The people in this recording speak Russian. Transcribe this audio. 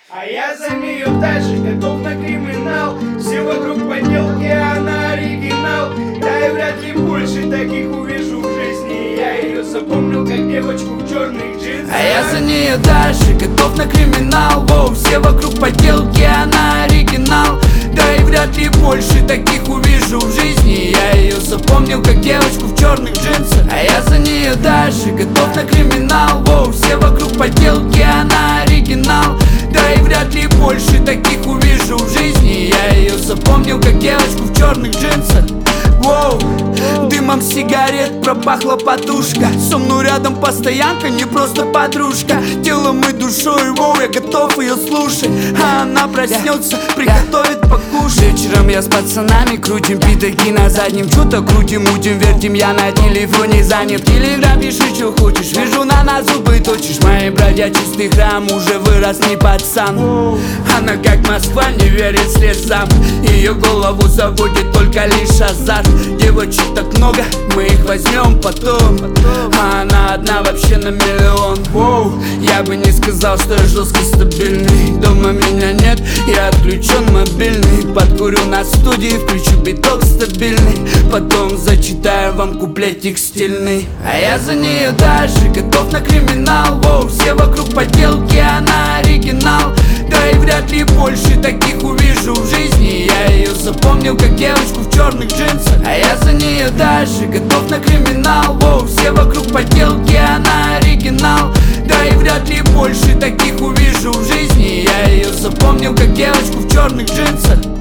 А я за нее дальше готов на криминал. Все вокруг подделки, а она оригинал. Да и вряд ли больше таких увижу в жизни. Я ее запомнил как девочку в черных джинсах. А я за нее дальше готов на криминал. Воу, все вокруг подделки, она оригинал. Да и вряд ли больше таких увижу в жизни. Я ее запомнил как девочку в черных джинсах. А я за нее дальше готов на криминал. Воу, все вокруг подделки, она оригинал. Да и вряд ли больше таких увижу в жизни. Я ее запомнил как девочку в черных джинсах. Воу, дымом сигарет пропахла подушка. Со мной рядом постоянка, не просто подружка. Телом и душой, воу, я готов ее слушать. А она проснется, приготовит покушать. Вечером я с пацанами крутим пятаки на заднем. Что-то крутим, мутим, вертим, я на телефоне занят. Телеграм пиши, что хочешь, вижу на нас зубы точишь. Мои братья чистый храм, уже вырос не пацан. Она как Москва, не верит слезам. Ее голову заводит только лишь азарт. Девочек так много, мы их возьмем потом. А она одна вообще на миллион. Воу, я бы не сказал, что я жестко стабильный. Дома меня нет, я отключен мобильный. Подкурю на студии, включу биток стабильный. Потом зачитаю вам куплетик стильный. А я за нее дальше готов на криминал. Воу, все вокруг подделки, она оригинал. Да и вряд ли больше таких увижу в жизни. Я ее запомнил как девочку в черных джинсах. А я за нее дальше готов на криминал. Воу, все вокруг подделки, она оригинал. Да и вряд ли больше таких увижу в жизни. Я ее запомнил как девочку в черных джинсах.